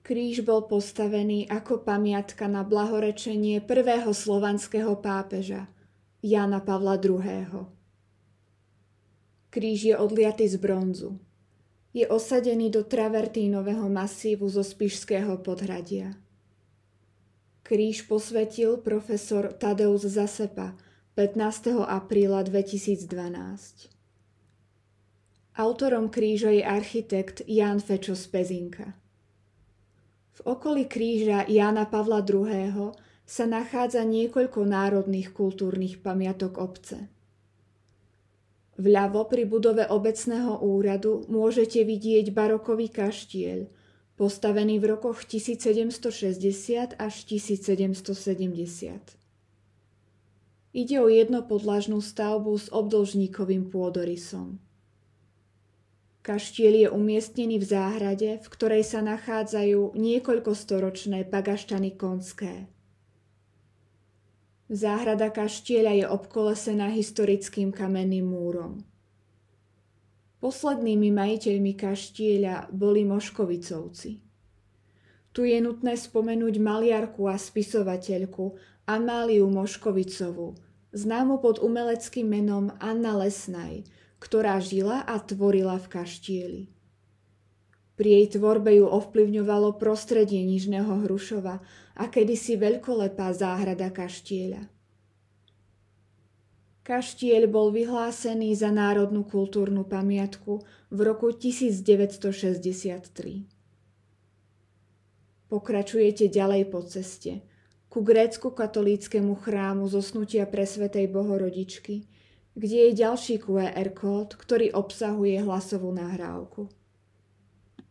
Kríž bol postavený ako pamiatka na blahorečenie prvého slovanského pápeža, Jána Pavla II. Kríž je odliaty z bronzu. Je osadený do travertínového masívu zo Spišského podhradia. Kríž posvetil profesor Tadeus Zasepa 15. apríla 2012. Autorom kríža je architekt Ján Fečo z Pezinka. V okolí kríža Jána Pavla II. Sa nachádza niekoľko národných kultúrnych pamiatok obce. Vľavo pri budove obecného úradu môžete vidieť barokový kaštieľ, postavený v rokoch 1760 až 1770. Ide o jednopodlažnú stavbu s obdĺžníkovým pôdorysom. Kaštieľ je umiestnený v záhrade, v ktorej sa nachádzajú niekoľkostoročné pagaštany konské. Záhrada kaštieľa je obkolesená historickým kamenným múrom. Poslednými majiteľmi kaštieľa boli Moškovicovci. Tu je nutné spomenúť maliarku a spisovateľku Amáliu Moškovicovu, známu pod umeleckým menom Anna Lesnaj, ktorá žila a tvorila v kaštieli. Pri jej tvorbe ju ovplyvňovalo prostredie Nižného Hrušova a kedysi veľkolepá záhrada kaštieľa. Kaštieľ bol vyhlásený za národnú kultúrnu pamiatku v roku 1963. Pokračujete ďalej po ceste ku grécko-katolíckemu chrámu Zosnutia Presvätej Bohorodičky, kde je ďalší QR kód, ktorý obsahuje hlasovú nahrávku.